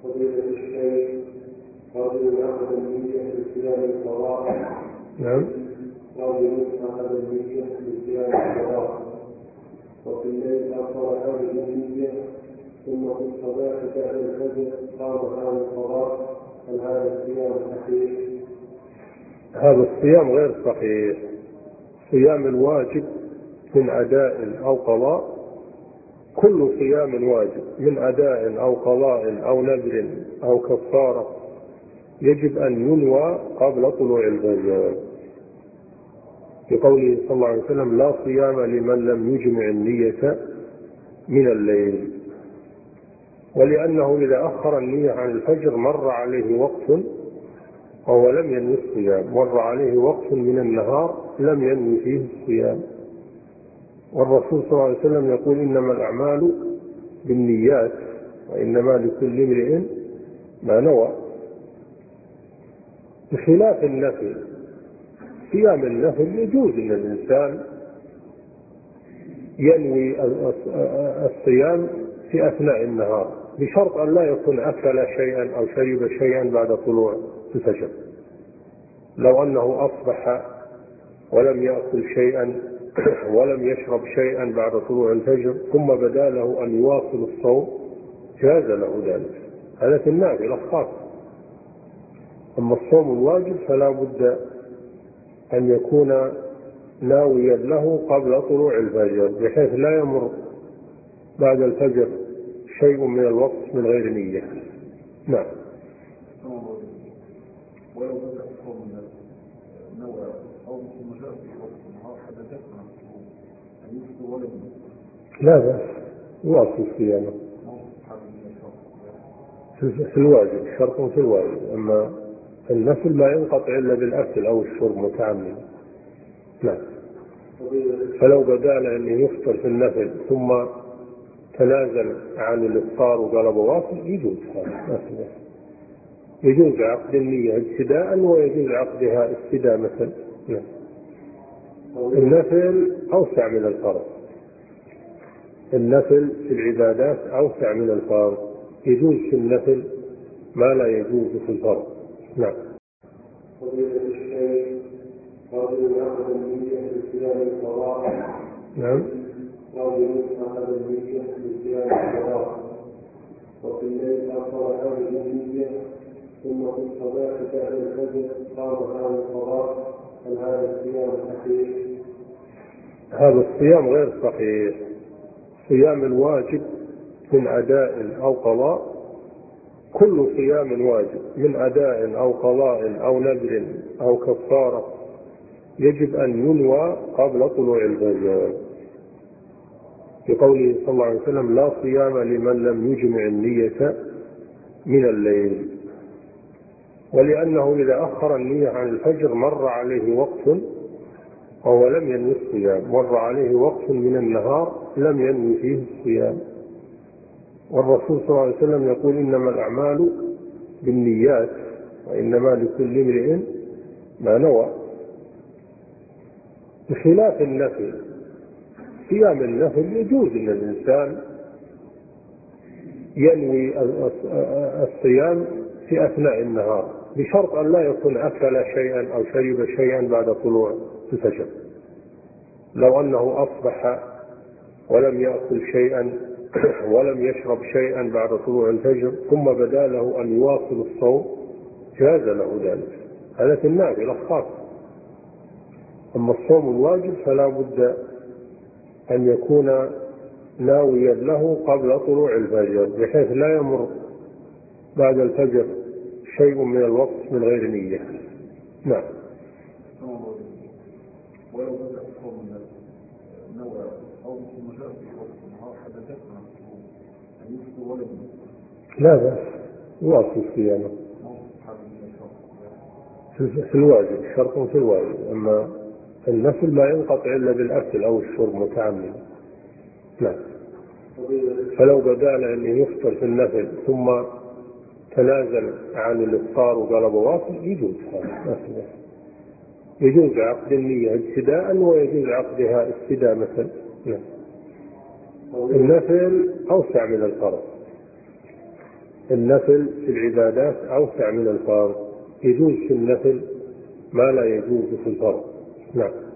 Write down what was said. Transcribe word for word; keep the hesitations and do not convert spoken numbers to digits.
فضيلة الشيخ، رجل أخذ النية لصيام القضاء. نعم. رجل أخذ النية لصيام القضاء وفي الليل أخر هذه النية ثم في الصباح بعد الفجر قام عن القضاء، هل هذا الصيام صحيح؟ هذا الصيام غير صحيح. صيام الواجب من أداء أو قضاء، كل صيام واجب من أداء أو قضاء أو نذر أو كفارة يجب أن ينوى قبل طلوع الفجر، بقوله صلى الله عليه وسلم: لا صيام لمن لم يجمع النية من الليل. ولأنه إذا أخر النية عن الفجر مر عليه وقت وهو لم ينوي الصيام، مر عليه وقت من النهار لم ينوي فيه الصيام. والرسول صلى الله عليه وسلم يقول: إنما الأعمال بالنيات وإنما لكل امرئ ما نوى. بخلاف النفل، صيام النفل يجوز أن الإنسان ينوي الصيام في أثناء النهار بشرط أن لا يكون أكل شيئا أو شرب شيئا بعد طلوع الفجر. لو أنه أصبح ولم يأكل شيئا ولم يشرب شيئا بعد طلوع الفجر ثم بدا له أن يواصل الصوم جاز له ذلك، هذا في النافلة خاصة. أما الصوم الواجب فلا بد أن يكون ناويا له قبل طلوع الفجر، بحيث لا يمر بعد الفجر شيء من الوقت من غير نية. نعم. ولو بدأ الصوم نوى أو مجرد في وقت النهار حدثتنا أن يفطر ولا لا بأس يواصل صيامه في الواجب، شرط في الواجب. أما النفل ما ينقطع إلا بالأكل أو الشرب متعمد. نعم. فلو بدا له أن يفطر في النفل ثم تنازل عن الإفطار وقال بواصل يجوز هذا، يجوز عقد النية ابتداء ويجوز عقدها ابتداء مثلا. نعم. النفل أوسع من الفرض، النفل في العبادات أوسع من الفرض، يجوز في النفل ما لا يجوز في الفرض. نعم. فضيلة الشيخ، رجل أخذ النية لصيام القضاء. نعم. رجل أخذ النية لصيام القضاء وفي الليل أخر هذه النية ثم في الصباح بعد الفجر قام عن القضاء، هل هذا الصيام صحيح؟ هذا الصيام غير صحيح. صيام الواجب من أداء أو قضاء، كل صيام واجب من أداء أو قضاء أو نذر أو كفارة يجب أن ينوى قبل طلوع الفجر، بقوله صلى الله عليه وسلم: لا صيام لمن لم يجمع النية من الليل. ولأنه إذا أخر النية عن الفجر مر عليه وقت وهو لم ينوي الصيام، مر عليه وقت من النهار لم ينوي فيه الصيام. والرسول صلى الله عليه وسلم يقول: إنما الأعمال بالنيات وإنما لكل امرئ ما نوى. بخلاف النفل، صيام النفل يجوز أن الإنسان ينوي الصيام في أثناء النهار بشرط أن لا يكون أكل شيئا أو شرب شيئا بعد طلوع الفجر. لو أنه أصبح ولم يأكل شيئا ولم يشرب شيئا بعد طلوع الفجر ثم بدا له أن يواصل الصوم جاز له ذلك، هذا في النافلة خاصة. أما الصوم الواجب فلا بد أن يكون ناويا له قبل طلوع الفجر، بحيث لا يمر بعد الفجر شيء من الوقت من غير نية. نعم. ولو بدأ الصوم نوى أو مجرد في وقت النهار حدثتنا أن يفطر ولا لا بأس يواصل صيامه في الواجب، شرط في الواجب. أما النفل ما ينقطع إلا بالأكل أو الشرب متعمد. نعم. فلو بدا له أن يفطر في النفل ثم تنازل عن الإفطار وقال بواصل يجوز هذا، يجوز عقد النية ابتداء ويجوز عقدها ابتداء مثلا. نعم. النفل أوسع من الفرض، النفل في العبادات أوسع من الفرض، يجوز في النفل ما لا يجوز في الفرض. نعم.